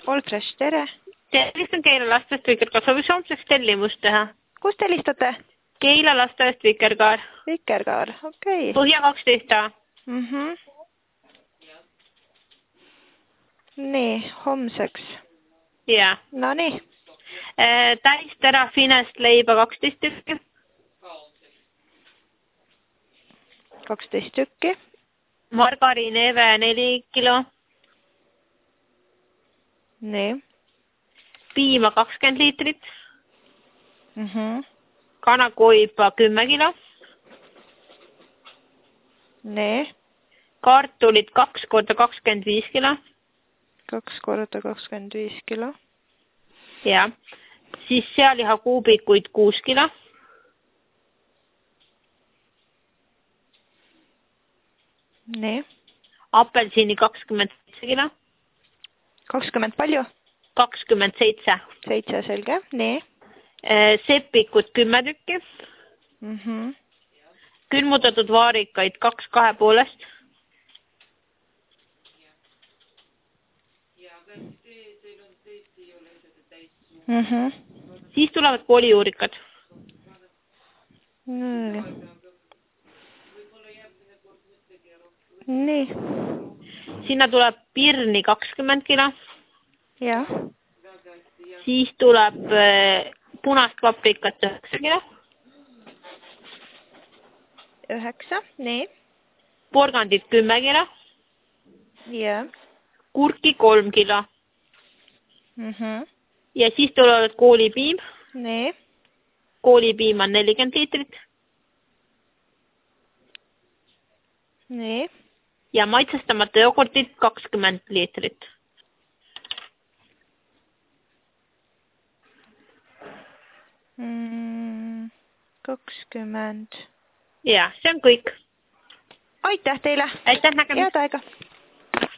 All Fresh, tere. Helistan Keila lasteaedast Vikerkaar. Sooviks homseks tellimust teha. Kust helistate? Keila lasteaedast Vikerkaar. Vikerkaar, okei. Põhja 12A. Nii, homseks. Jaa. No nii. Täistera finest leiba 12 tükki. 12 tükki. Margariineve 4 kilo. Nii. Piima 20 liitrit. Kanakoiba 10 kilo. Nii. Kartulid 2 korda 25 kilo. 2 korda 25 kilo. Ja. Siis sealiha kuubikuid 6 kilo. Nii. Apelsini 27 kilo. 20 palju? 27. 7, selge. Nii. Seppikud 10 tükki. Külmutatud vaarikaid 2 2,5. Siis tulevad koolijuurikad. Nii. Sinna tuleb pirni 20 kilo. Jah. Siis tuleb punast paprikat 9 kilo. 9, nii. Porgandit 10 kilo. Jah. Kurki 3 kilo. Ja siis tulevad koolipiim. Nii. Koolipiim on 40 liitrit. Nii. Ja maitsestamata jogurtit 20 liitrit. Mm, 20. Ja, see on kõik. Aitäh teile. Aitäh nägemist. Head aega.